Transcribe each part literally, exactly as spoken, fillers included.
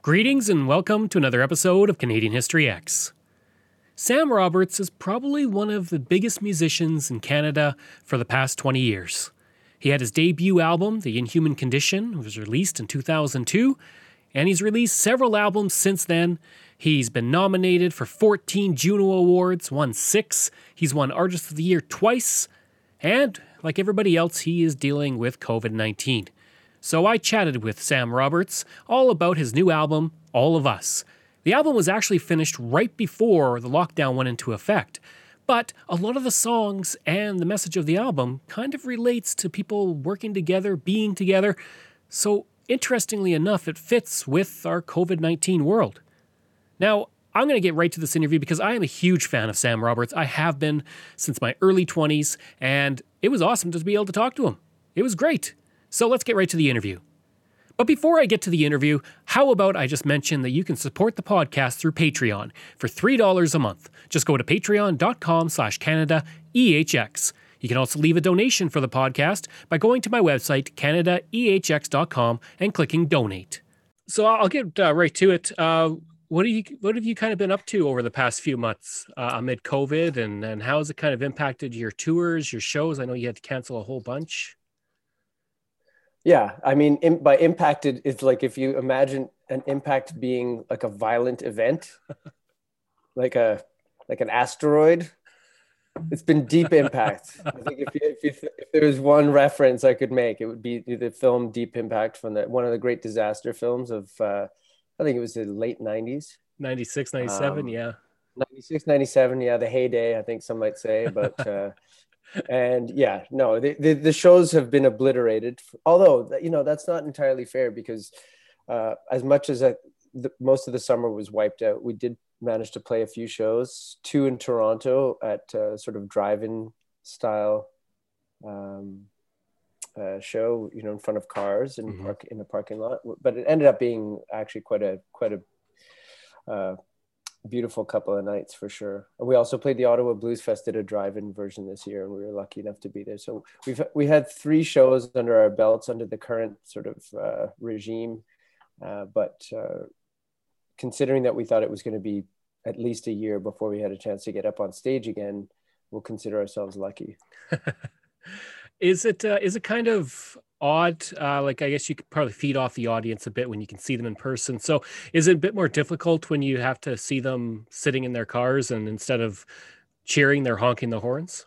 Greetings and welcome to another episode of Canadian History X. Sam Roberts is probably one of the biggest musicians in Canada for the past twenty years. He had his debut album, The Inhuman Condition, which was released in two thousand two, and he's released several albums since then. He's been nominated for fourteen Juno Awards, won six, he's won Artist of the Year twice, and like everybody else, he is dealing with covid nineteen. So I chatted with Sam Roberts all about his new album, All of Us. The album was actually finished right before the lockdown went into effect, but a lot of the songs and the message of the album kind of relates to people working together, being together. So interestingly enough, it fits with our covid nineteen world. Now, I'm going to get right to this interview because I am a huge fan of Sam Roberts. I have been since my early twenties, and it was awesome to be able to talk to him. It was great. So let's get right to the interview. But before I get to the interview, how about I just mention that you can support the podcast through Patreon for three dollars a month. Just go to patreon.com slash Canada EHX. You can also leave a donation for the podcast by going to my website, canada e h x dot com, and clicking donate. So I'll get uh, right to it. Uh, what, do you, what have you kind of been up to over the past few months uh, amid COVID, and, and how has it kind of impacted your tours, your shows? I know you had to cancel a whole bunch. Yeah, I mean, in, by impacted, it's like if you imagine an impact being like a violent event, like a like an asteroid. It's been deep impact. I think if, you, if, you, if there was one reference I could make, it would be the film Deep Impact from the, one of the great disaster films of, uh, I think it was the late nineties. ninety-six, ninety-seven, um, yeah. ninety-six, ninety-seven, yeah, the heyday, I think some might say, but... Uh, And yeah, no, the, the, the shows have been obliterated. Although, you know, that's not entirely fair because uh, as much as I, the, most of the summer was wiped out, we did manage to play a few shows, two in Toronto at uh, sort of drive-in style um, uh, show, you know, in front of cars and mm-hmm. park in the parking lot. But it ended up being actually quite a quite a uh, beautiful couple of nights for sure. And we also played the Ottawa Blues Fest, did a drive-in version this year, and we were lucky enough to be there. So we've we had three shows under our belts under the current sort of uh, regime. Uh, but uh, considering that we thought it was going to be at least a year before we had a chance to get up on stage again, we'll consider ourselves lucky. Is it uh, is it kind of odd? Uh, like, I guess you could probably feed off the audience a bit when you can see them in person. So is it a bit more difficult when you have to see them sitting in their cars and instead of cheering, they're honking the horns?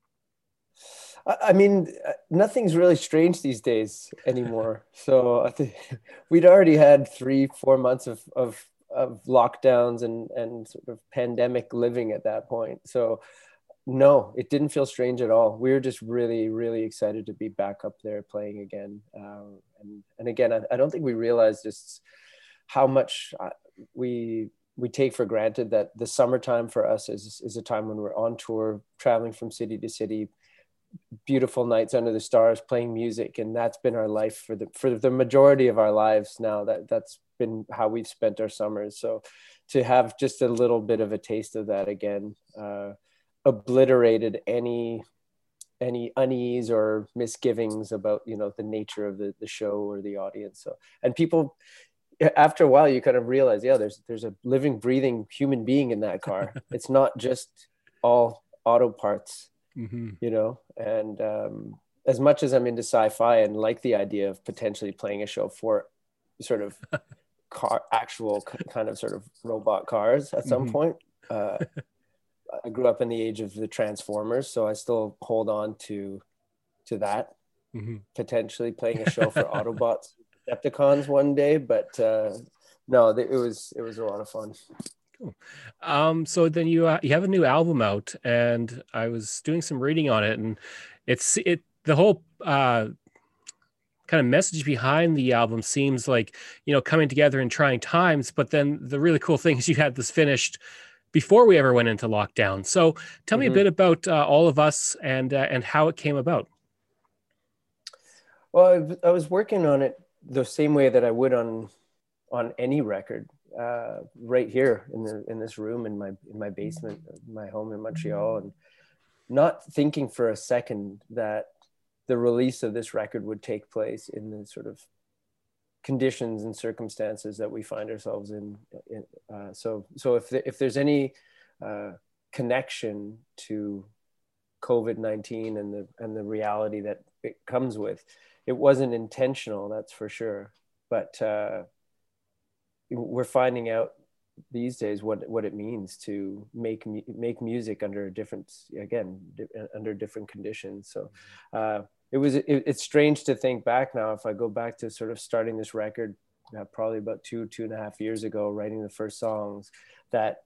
I mean, nothing's really strange these days anymore. So I think we'd already had three, four months of, of, of lockdowns and, and sort of pandemic living at that point. So no, it didn't feel strange at all. We were just really, really excited to be back up there playing again. Um, and, and again, I, I don't think we realized just how much we we take for granted that the summertime for us is, is a time when we're on tour, traveling from city to city, beautiful nights under the stars, playing music. And that's been our life for the for the majority of our lives now. That, that's been how we've spent our summers. So to have just a little bit of a taste of that again, uh, obliterated any any unease or misgivings about, you know, the nature of the, the show or the audience. So, and people, after a while, you kind of realize, yeah, there's there's a living, breathing human being in that car. It's not just all auto parts, mm-hmm. you know. And um, as much as I'm into sci-fi and like the idea of potentially playing a show for sort of car, actual kind of sort of robot cars at some mm-hmm. point. Uh, I grew up in the age of the Transformers, so I still hold on to to that. Mm-hmm. Potentially playing a show for Autobots, Decepticons one day, but uh, no, it was it was a lot of fun. Cool. Um, so then you uh, you have a new album out, and I was doing some reading on it, and it's it the whole uh, kind of message behind the album seems like, you know, coming together in trying times. But then the really cool thing is you had this finished before we ever went into lockdown. So tell me mm-hmm. a bit about uh, All of Us and uh, and how it came about. Well, I was working on it the same way that I would on on any record, uh, right here in the in this room in my in my basement, my home in Montreal, and not thinking for a second that the release of this record would take place in the sort of conditions and circumstances that we find ourselves in. in uh, so so if the, if there's any uh, connection to COVID nineteen and the and the reality that it comes with, it wasn't intentional, that's for sure. But uh, we're finding out these days what what it means to make make music under different, again, under different conditions. So uh, it was it, it's strange to think back now. If I go back to sort of starting this record, uh, probably about two two and a half years ago, writing the first songs, that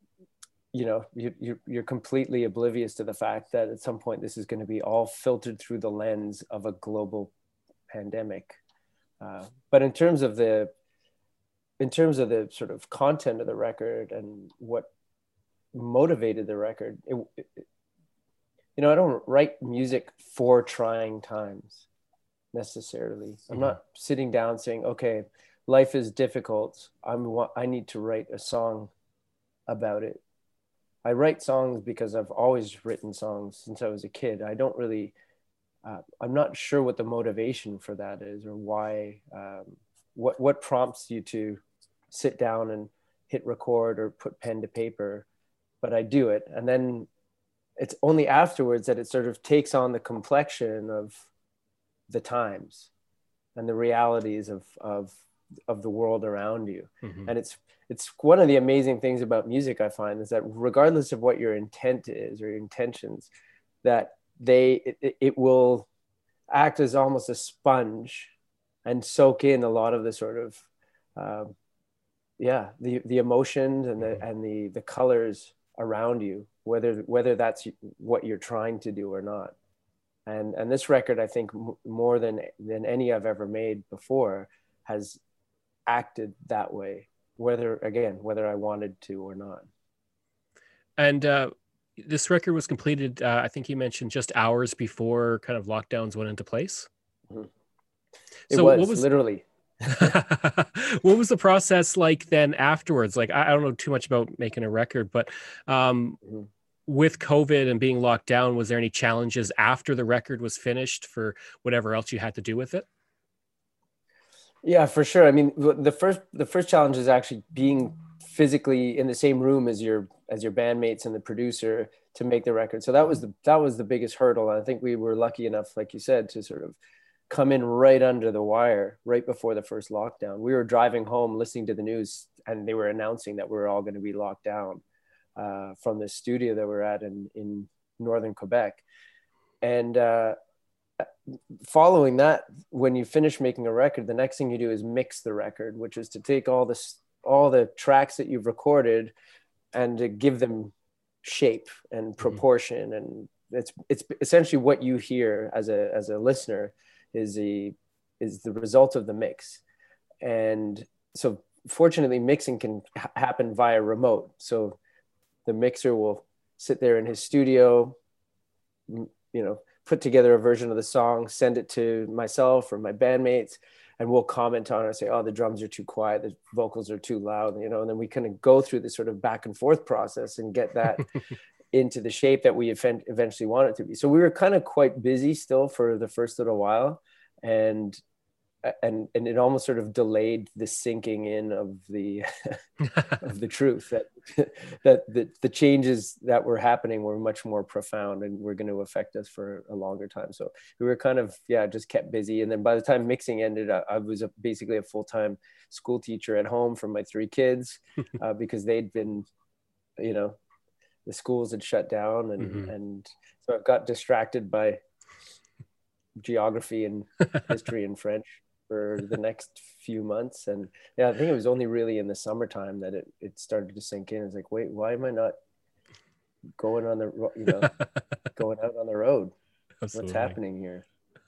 you know you, you're you're completely oblivious to the fact that at some point this is going to be all filtered through the lens of a global pandemic. Uh, but in terms of the in terms of the sort of content of the record and what motivated the record, it, it, you know, I don't write music for trying times necessarily. I'm mm-hmm. not sitting down saying, okay, life is difficult, I'm I need to write a song about it. I write songs because I've always written songs since I was a kid. I don't really, uh, I'm not sure what the motivation for that is, or why, um, what what prompts you to sit down and hit record or put pen to paper, but I do it. And then it's only afterwards that it sort of takes on the complexion of the times and the realities of, of, of the world around you. Mm-hmm. And it's, it's one of the amazing things about music, I find, is that regardless of what your intent is or your intentions, that they, it, it will act as almost a sponge and soak in a lot of the sort of, um, yeah, the, the emotions and the, and the, the colors around you, whether, whether that's what you're trying to do or not. And, and this record, I think m- more than, than any I've ever made before, has acted that way, whether, again, whether I wanted to or not. And uh, this record was completed, uh, I think you mentioned, just hours before kind of lockdowns went into place. Mm-hmm. It so was, what was literally. What was the process like then afterwards? Like, I, I don't know too much about making a record, but um, mm-hmm. with COVID and being locked down, was there any challenges after the record was finished for whatever else you had to do with it? Yeah, for sure. I mean, the first the first challenge is actually being physically in the same room as your as your bandmates and the producer to make the record. So that was the that was the biggest hurdle. And I think we were lucky enough, like you said, to sort of come in right under the wire, right before the first lockdown. We were driving home, listening to the news, and they were announcing that we were all going to be locked down uh, from the studio that we're at in in northern Quebec. And uh, following that, when you finish making a record, the next thing you do is mix the record, which is to take all this, all the tracks that you've recorded and to give them shape and proportion. Mm-hmm. And it's, it's essentially what you hear as a, as a listener is the, is the result of the mix. And so fortunately mixing can ha- happen via remote. So the mixer will sit there in his studio, you know, put together a version of the song, send it to myself or my bandmates, and we'll comment on it and say, oh, the drums are too quiet, the vocals are too loud, you know, and then we kind of go through this sort of back and forth process and get that into the shape that we eventually want it to be. So we were kind of quite busy still for the first little while. And and and it almost sort of delayed the sinking in of the of the truth that that the, the changes that were happening were much more profound and were going to affect us for a longer time. So we were kind of, yeah, just kept busy. And then by the time mixing ended, I, I was a, basically a full-time school teacher at home for my three kids uh, because they'd been, you know, the schools had shut down. And, mm-hmm. and so I got distracted by geography and history and French for the next few months. And yeah, I think it was only really in the summertime that it, it started to sink in. It's like, wait, why am I not going on the, you know, going out on the road? Absolutely. What's happening here?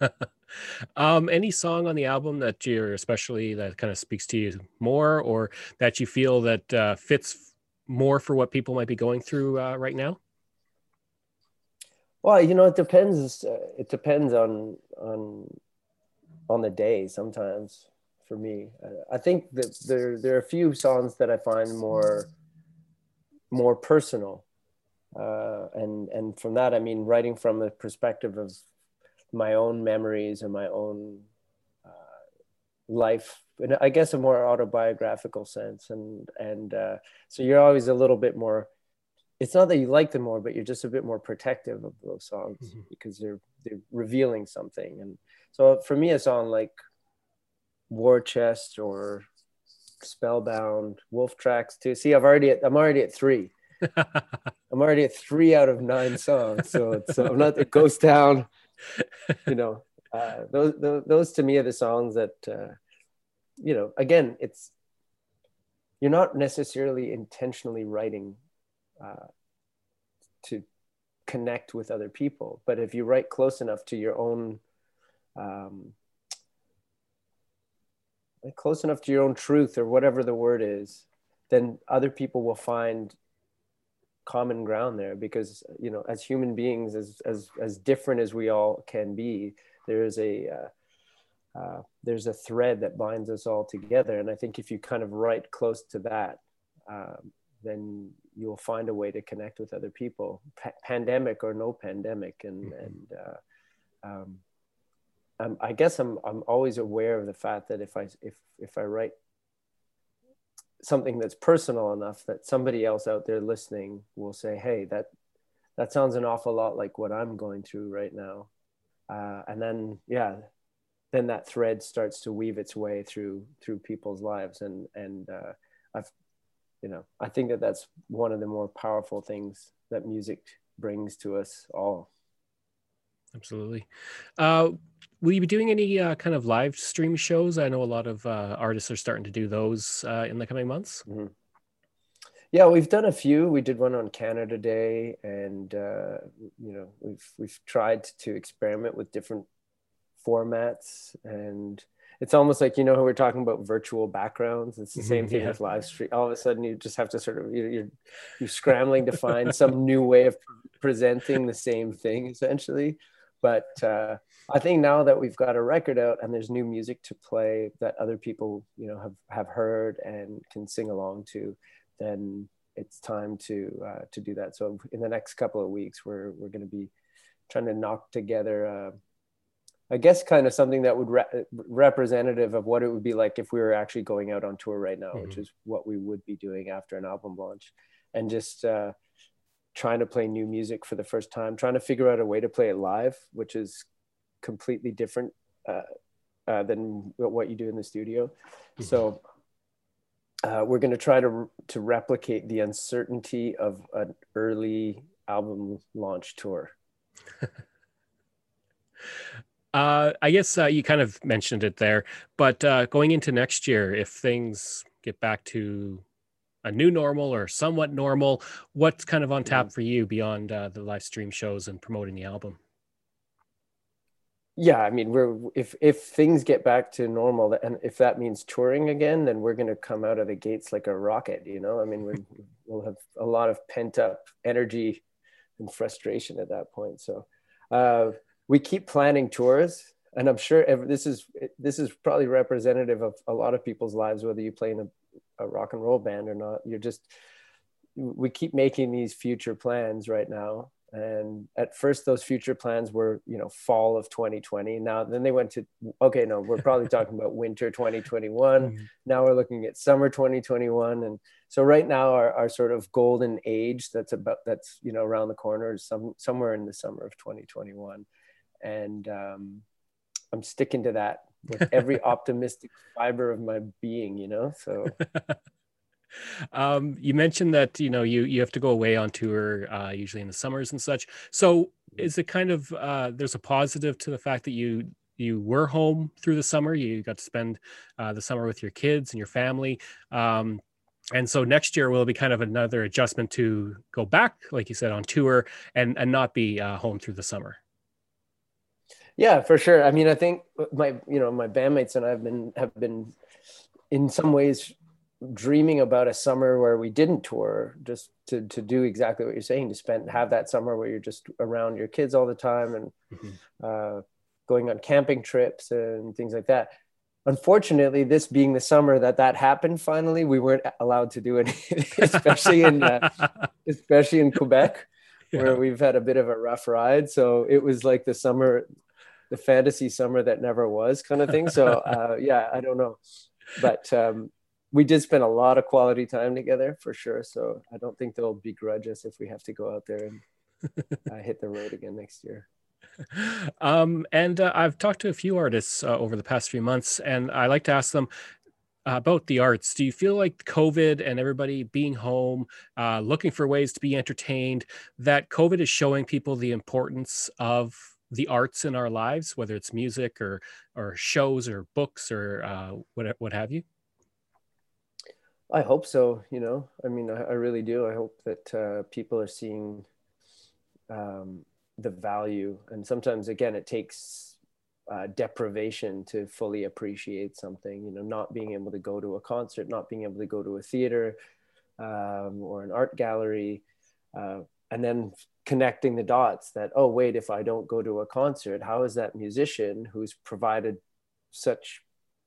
um, any song on the album that you're especially that kind of speaks to you more, or that you feel that uh, fits more for what people might be going through uh, right now? Well, you know, it depends. Uh, it depends on, on, on the day sometimes for me. I think that there there are a few songs that I find more more personal, uh, and and from that I mean writing from the perspective of my own memories and my own uh, life in, I guess, a more autobiographical sense. And, and uh, so you're always a little bit more, it's not that you like them more, but you're just a bit more protective of those songs mm-hmm. because they're, they're revealing something. And so for me, a song like War Chest or Spellbound, Wolf Tracks too. See, I've already, at, I'm already at three. I'm already at three out of nine songs. So it's, so I'm not, it goes down, you know, uh, those, those, those to me are the songs that, uh, you know, again, it's, you're not necessarily intentionally writing uh, to connect with other people, but if you write close enough to your own, um, close enough to your own truth or whatever the word is, then other people will find common ground there. Because, you know, as human beings, as as as different as we all can be, there is a uh, uh, there's a thread that binds us all together. And I think if you kind of write close to that, um, then you'll find a way to connect with other people, pa- pandemic or no pandemic. And mm-hmm. and uh, um, Um, I guess I'm I'm always aware of the fact that if I if if I write something that's personal enough, that somebody else out there listening will say, "Hey, that that sounds an awful lot like what I'm going through right now," uh, and then yeah, then that thread starts to weave its way through through people's lives, and and uh, I've you know I think that that's one of the more powerful things that music brings to us all. Absolutely. Uh, will you be doing any uh, kind of live stream shows? I know a lot of uh, artists are starting to do those uh, in the coming months. Mm-hmm. Yeah, we've done a few. We did one on Canada Day, and uh, you know, we've we've tried to experiment with different formats, and it's almost like, you know, how we're talking about virtual backgrounds. It's the same thing yeah. with live stream. All of a sudden, you just have to sort of you're you're, you're scrambling to find some new way of presenting the same thing, essentially. But uh, I think now that we've got a record out and there's new music to play that other people, you know, have, have heard and can sing along to, then it's time to uh, to do that. So in the next couple of weeks, we're we're going to be trying to knock together, uh, I guess, kind of something that would re- representative of what it would be like if we were actually going out on tour right now, mm-hmm. which is what we would be doing after an album launch, and just. Uh, trying to play new music for the first time, trying to figure out a way to play it live, which is completely different uh, uh, than what you do in the studio. Mm-hmm. So uh, we're going to try to to replicate the uncertainty of an early album launch tour. uh, I guess uh, you kind of mentioned it there, but uh, going into next year, if things get back to a new normal or somewhat normal, what's kind of on tap for you beyond uh, the live stream shows and promoting the album? Yeah, I mean, we're if if things get back to normal, and if that means touring again, then we're going to come out of the gates like a rocket. You know, I mean, we're, we'll have a lot of pent up energy and frustration at that point. So uh, we keep planning tours, and I'm sure every, this is this is probably representative of a lot of people's lives, whether you play in a a rock and roll band or not. You're just, we keep making these future plans right now. And at first those future plans were, you know, fall of twenty twenty. Now, then they went to, okay, no, we're probably talking about winter twenty twenty-one. Mm-hmm. Now we're looking at summer twenty twenty-one. And so right now our, our sort of golden age that's about, that's, you know, around the corner is some, somewhere in the summer of twenty twenty-one. And um, I'm sticking to that with every optimistic fiber of my being, you know, so. um, you mentioned that, you know, you, you have to go away on tour, uh, usually in the summers and such. So is it kind of, uh, there's a positive to the fact that you, you were home through the summer, you got to spend uh, the summer with your kids and your family. Um, and so next year will be kind of another adjustment to go back, like you said, on tour and, and not be uh, home through the summer. Yeah, for sure. I mean, I think my, you know, my bandmates and I have been, have been in some ways dreaming about a summer where we didn't tour, just to, to do exactly what you're saying, to spend, have that summer where you're just around your kids all the time and mm-hmm. uh, going on camping trips and things like that. Unfortunately, this being the summer that that happened, finally, we weren't allowed to do it, especially in, uh, especially in Quebec, yeah. where we've had a bit of a rough ride. So it was like the summer, the fantasy summer that never was kind of thing. So uh, yeah, I don't know. but um, we did spend a lot of quality time together for sure. So I don't think they'll begrudge us if we have to go out there and uh, hit the road again next year. Um, and uh, I've talked to a few artists uh, over the past few months, and I like to ask them uh, about the arts. Do you feel like COVID and everybody being home, uh, looking for ways to be entertained, that COVID is showing people the importance of the arts in our lives, whether it's music or or shows or books or uh, what what have you? I hope so. You know, I mean, I, I really do. I hope that uh, people are seeing um, the value. And sometimes, again, it takes uh, deprivation to fully appreciate something, you know, not being able to go to a concert, not being able to go to a theater um, or an art gallery, uh, and then connecting the dots that, oh, wait, if I don't go to a concert, how is that musician who's provided such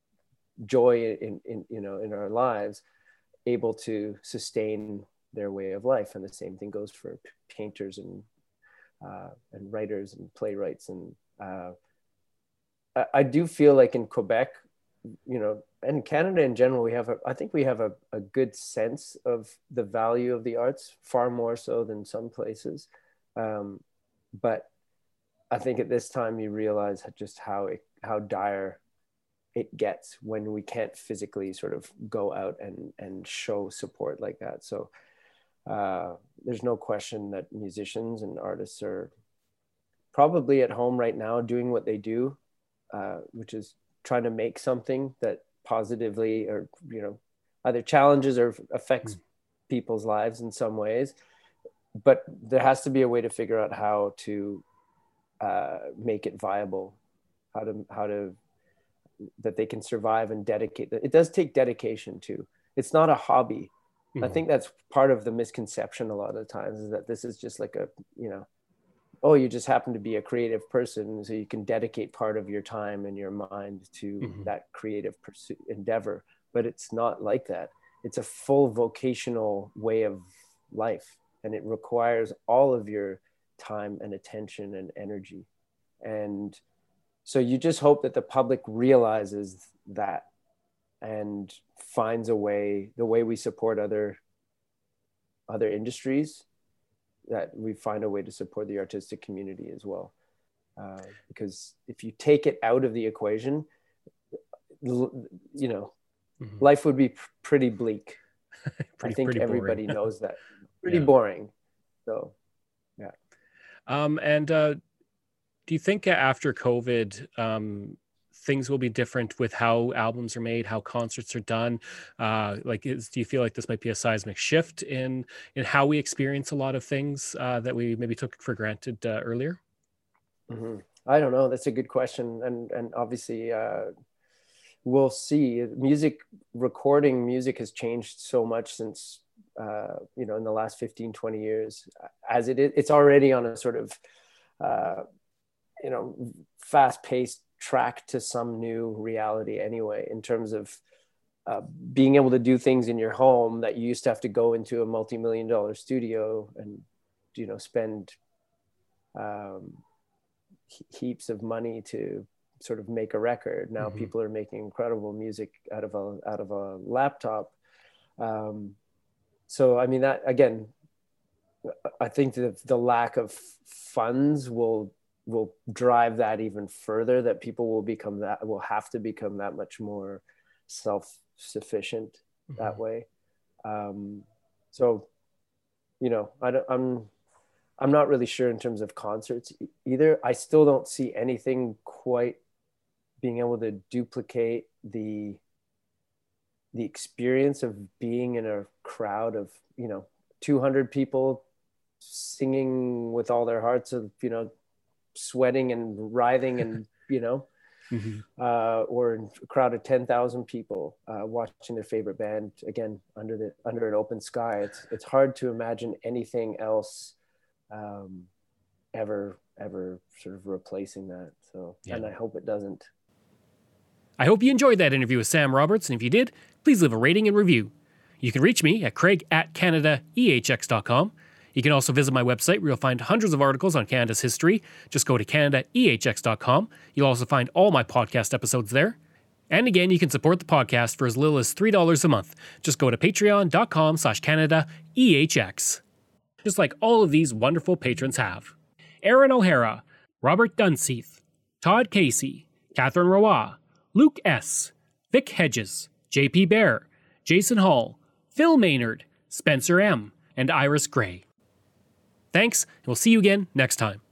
joy in, in you know, in our lives able to sustain their way of life? And the same thing goes for painters and uh, and writers and playwrights. And uh, I, I do feel like in Quebec, you know, and Canada in general, we have a, I think we have a, a good sense of the value of the arts, far more so than some places. Um, but I think at this time you realize just how it, how dire it gets when we can't physically sort of go out and, and show support like that. So uh, there's no question that musicians and artists are probably at home right now doing what they do, uh, which is trying to make something that positively or, you know, either challenges or affects mm. people's lives in some ways. But there has to be a way to figure out how to uh, make it viable, how to, how to, that they can survive and dedicate. It does take dedication too. It's not a hobby. Mm-hmm. I think that's part of the misconception a lot of times, is that this is just like a, you know, oh, you just happen to be a creative person, so you can dedicate part of your time and your mind to mm-hmm. that creative pursuit endeavor. But it's not like that. It's a full vocational way of life, and it requires all of your time and attention and energy. And so you just hope that the public realizes that and finds a way, the way we support other other industries, that we find a way to support the artistic community as well. Uh, because if you take it out of the equation, you know, mm-hmm. life would be pr- pretty bleak. pretty, I think everybody knows that. Pretty yeah. boring. So, yeah. Um, and uh, do you think after COVID, um, things will be different with how albums are made, how concerts are done? Uh, like, is, do you feel like this might be a seismic shift in in how we experience a lot of things uh, that we maybe took for granted uh, earlier? Mm-hmm. I don't know. That's a good question, and and obviously uh, we'll see. Music recording, music has changed so much since uh, you know in the last fifteen, twenty years. As it is, it's already on a sort of uh, you know fast-paced track to some new reality anyway, in terms of uh, being able to do things in your home that you used to have to go into a multi-million dollar studio and, you know, spend um, he- heaps of money to sort of make a record. Now mm-hmm. people are making incredible music out of a, out of a laptop. Um, so, I mean, that, again, I think that the lack of funds will will drive that even further, that people will become that, will have to become that much more self-sufficient mm-hmm. that way. Um, so, you know, I don't, I'm, I'm not really sure in terms of concerts either. I still don't see anything quite being able to duplicate the, the experience of being in a crowd of, you know, two hundred people singing with all their hearts, of, you know, sweating and writhing and, you know, mm-hmm. uh, or a crowd of ten thousand people uh, watching their favorite band, again, under the, under an open sky. It's, it's hard to imagine anything else um, ever, ever sort of replacing that. So, yeah. And I hope it doesn't. I hope you enjoyed that interview with Sam Roberts. And if you did, please leave a rating and review. You can reach me at Craig at Canada E H X dot com. You can also visit my website where you'll find hundreds of articles on Canada's history. Just go to Canada E H X dot com. You'll also find all my podcast episodes there. And again, you can support the podcast for as little as three dollars a month. Just go to patreon.com slash Canada EHX. Just like all of these wonderful patrons have. Aaron O'Hara, Robert Dunseith, Todd Casey, Catherine Roy, Luke S., Vic Hedges, J P Bear, Jason Hall, Phil Maynard, Spencer M., and Iris Gray. Thanks, and we'll see you again next time.